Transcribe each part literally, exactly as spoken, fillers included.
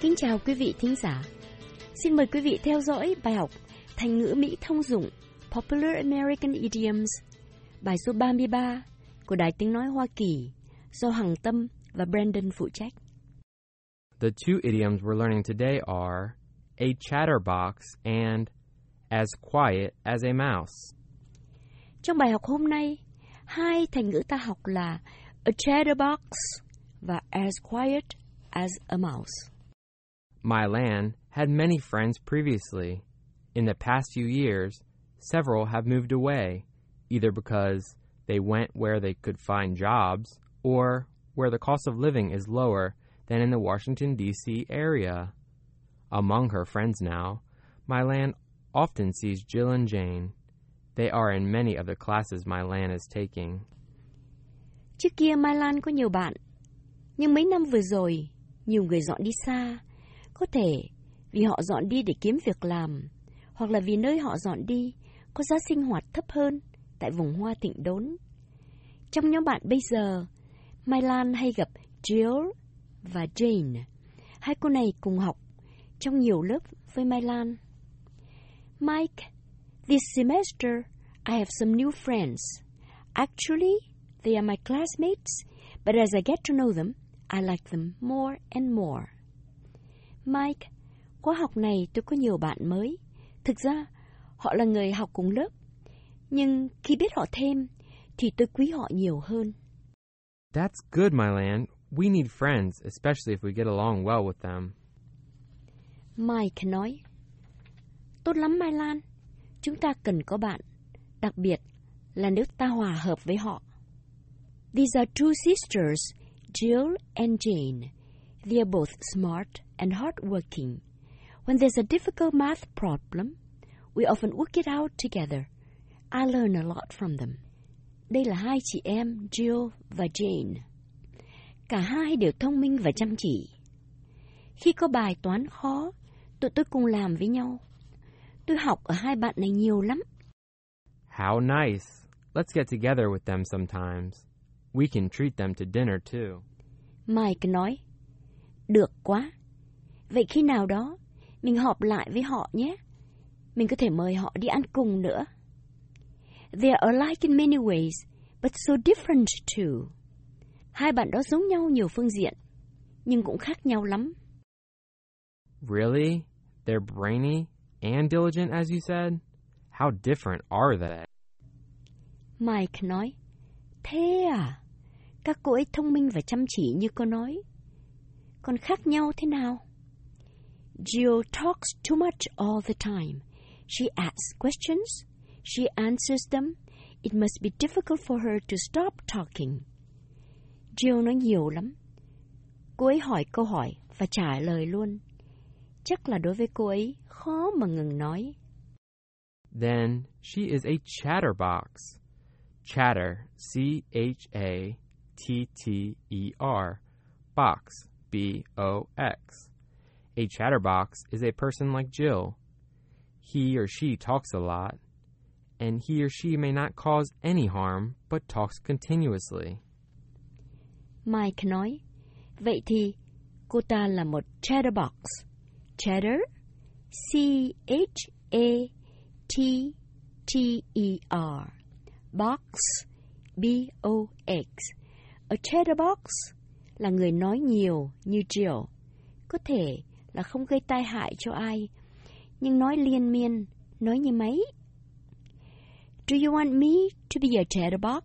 Kính chào quý vị thính giả. Xin mời quý vị theo dõi bài học Thành ngữ Mỹ thông dụng Popular American Idioms, bài số ba mươi ba của Đài Tiếng Nói Hoa Kỳ do Hằng Tâm và Brandon phụ trách. The two idioms we're learning today are a chatterbox and as quiet as a mouse. Trong bài học hôm nay, hai thành ngữ ta học là a chatterbox và as quiet as a mouse. Mylan had many friends previously. In the past few years, several have moved away, either because they went where they could find jobs or where the cost of living is lower than in the Washington, D C area. Among her friends now, Mylan often sees Jill and Jane. They are in many of the classes Mylan is taking. Trước kia Mylan có nhiều bạn, nhưng mấy năm vừa rồi, nhiều người dọn đi xa. Có thể vì họ dọn đi để kiếm việc làm, hoặc là vì nơi họ dọn đi có giá sinh hoạt thấp hơn tại vùng hoa thịnh đốn. Trong nhóm bạn bây giờ, Mylan hay gặp Jill và Jane. Hai cô này cùng học trong nhiều lớp với Mylan. Mike, this semester I have some new friends. Actually, they are my classmates, but as I get to know them, I like them more and more. Mike, khóa học này tôi có nhiều bạn mới. Thực ra, họ là người học cùng lớp. Nhưng khi biết họ thêm, thì tôi quý họ nhiều hơn. That's good, Mylan. We need friends, especially if we get along well with them. Mike nói, tốt lắm Mylan. Chúng ta cần có bạn, đặc biệt là nếu ta hòa hợp với họ. These are two sisters, Jill and Jane. They are both smart and hardworking. When there's a difficult math problem, we often work it out together. I learn a lot from them. Đây là hai chị em Jill và Jane. Cả hai đều thông minh và chăm chỉ. Khi có bài toán khó, tụi tôi cùng làm với nhau. Tôi học ở hai bạn này nhiều lắm. How nice. Let's get together with them sometimes. We can treat them to dinner too. Mike nói, được quá. Vậy khi nào đó, mình họp lại với họ nhé. Mình có thể mời họ đi ăn cùng nữa. They are alike in many ways, but so different too. Hai bạn đó giống nhau nhiều phương diện, nhưng cũng khác nhau lắm. Really? They're brainy and diligent, as you said? How different are they? Mike nói, thế à? Các cô ấy thông minh và chăm chỉ như cô nói. Còn khác nhau thế nào? Jill talks too much all the time. She asks questions. She answers them. It must be difficult for her to stop talking. Jill nói nhiều lắm. Cô ấy hỏi câu hỏi và trả lời luôn. Chắc là đối với cô ấy khó mà ngừng nói. Then she is a chatterbox. Chatter, C H A T T E R, box, B O X. A chatterbox is a person like Jill. He or she talks a lot, and he or she may not cause any harm, but talks continuously. Mike nói, vậy thì cô ta là một chatterbox. Chatter, C H A T T E R, box, B O X. A chatterbox là người nói nhiều như Jill. Có thể là không gây tai hại cho ai, nhưng nói liên miên, nói như máy. Do you want me to be a chatterbox?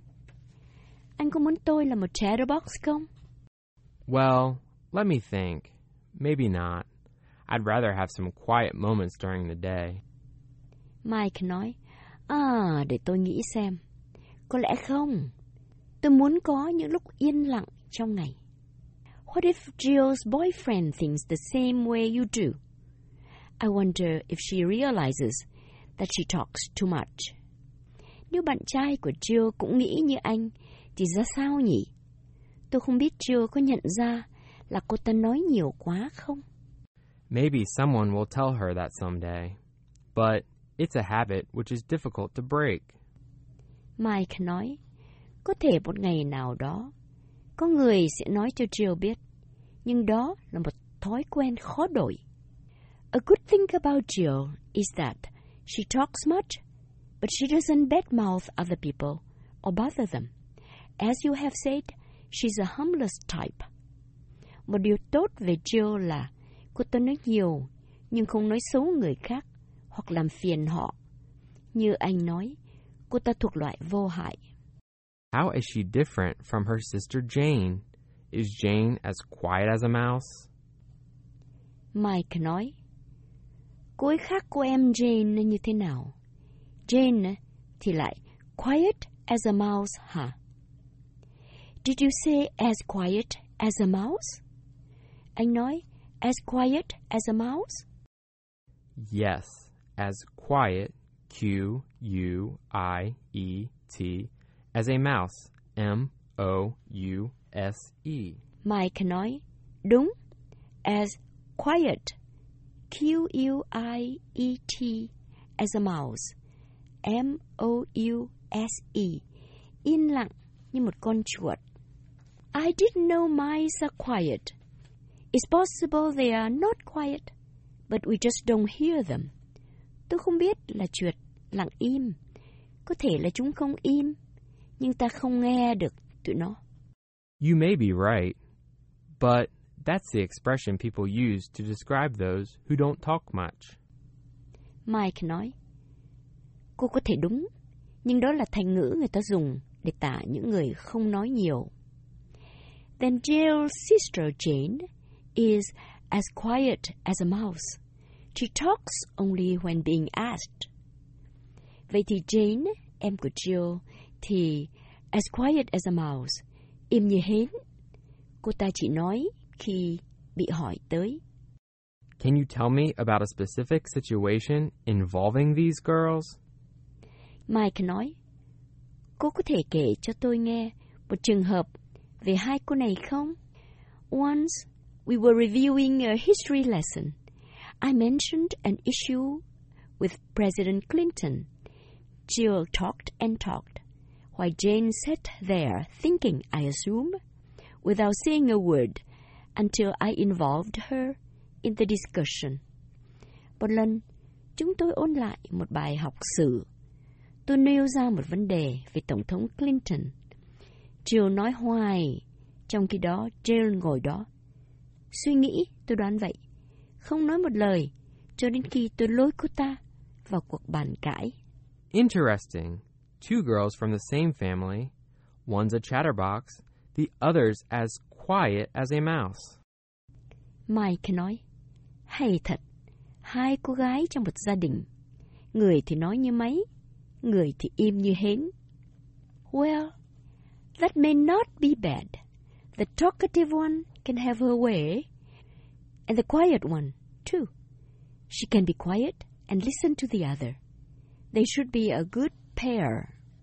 Anh có muốn tôi là một chatterbox không? Well, let me think. Maybe not. I'd rather have some quiet moments during the day. Mike nói, à, để tôi nghĩ xem. Có lẽ không. Tôi muốn có những lúc yên lặng trong ngày. What if Jill's boyfriend thinks the same way you do? I wonder if she realizes that she talks too much. Nếu bạn trai của Jill cũng nghĩ như anh, thì ra sao nhỉ? Tôi không biết Jill có nhận ra là cô ta nói nhiều quá không? Maybe someone will tell her that someday. But it's a habit which is difficult to break. Mike nói, có thể một ngày nào đó, có người sẽ nói cho Jill biết, nhưng đó là một thói quen khó đổi. A good thing about Jill is that she talks much, but she doesn't badmouth other people or bother them. As you have said, she's a harmless type. Một điều tốt về Jill là cô ta nói nhiều, nhưng không nói xấu người khác hoặc làm phiền họ. Như anh nói, cô ta thuộc loại vô hại. How is she different from her sister Jane? Is Jane as quiet as a mouse? Mike nói, cô ấy khác cô em Jane như thế nào? Jane thì lại quiet as a mouse hả? Did you say as quiet as a mouse? Anh nói, as quiet as a mouse? Yes, as quiet, Q U I E T, as a mouse, M O U S E. Mike nói, đúng, as quiet, Q U I E T, as a mouse, M O U S E, yên lặng như một con chuột. I didn't know mice are quiet. It's possible they are not quiet, but we just don't hear them. Tôi không biết là chuột lặng im. Có thể là chúng không im, nhưng ta không nghe được tụi nó. You may be right, but that's the expression people use to describe those who don't talk much. Mike nói, cô có thể đúng, nhưng đó là thành ngữ người ta dùng để tả những người không nói nhiều. Then Jill's sister Jane is as quiet as a mouse. She talks only when being asked. Vậy thì Jane, em của Jill, thì as quiet as a mouse, im như hến. Cô ta chỉ nói khi bị hỏi tới. Can you tell me about a specific situation involving these girls? Mike nói, cô có thể kể cho tôi nghe một trường hợp về hai cô này không? Once, we were reviewing a history lesson. I mentioned an issue with President Clinton. Jill talked and talked, while Jane sat there thinking, I assume, without saying a word, until I involved her in the discussion. Một lần, chúng tôi ôn lại một bài học sử. Tôi nêu ra một vấn đề về Tổng thống Clinton. Jill nói hoài, trong khi đó Jill ngồi đó. Suy nghĩ, tôi đoán vậy, không nói một lời, cho đến khi tôi lôi cô ta vào cuộc bàn cãi. Interesting. Two girls from the same family. One's a chatterbox, the other's as quiet as a mouse. Mike nói, hay thật, hai cô gái trong một gia đình. Người thì nói như máy, người thì im như hến. Well, that may not be bad. The talkative one can have her way, and the quiet one, too. She can be quiet and listen to the other. They should be a good pair.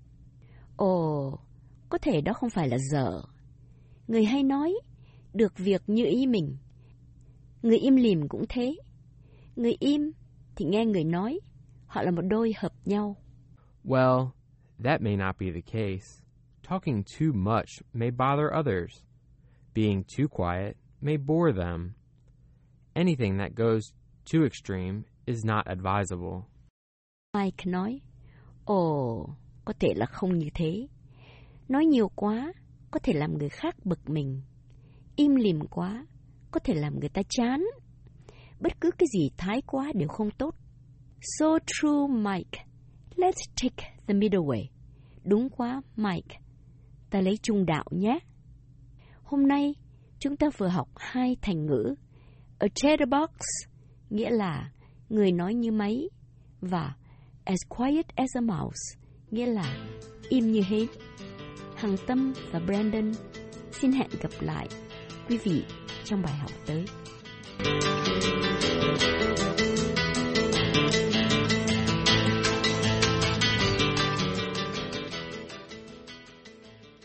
Ồ, có thể đó không phải là dở. Người hay nói, được việc như ý mình. Người im lìm cũng thế. Người im thì nghe người nói. Họ là một đôi hợp nhau. Well, that may not be the case. Talking too much may bother others. Being too quiet may bore them. Anything that goes too extreme is not advisable. Mike nói, ồ, có thể là không như thế. Nói nhiều quá, có thể làm người khác bực mình. Im lìm quá, có thể làm người ta chán. Bất cứ cái gì thái quá đều không tốt. So true, Mike. Let's take the middle way. Đúng quá, Mike. Ta lấy trung đạo nhé. Hôm nay, chúng ta vừa học hai thành ngữ. A chatterbox, nghĩa là người nói như máy, và as quiet as a mouse, nghĩa là im như hến. Hằng Tâm và Brandon xin hẹn gặp lại quý vị trong bài học tới.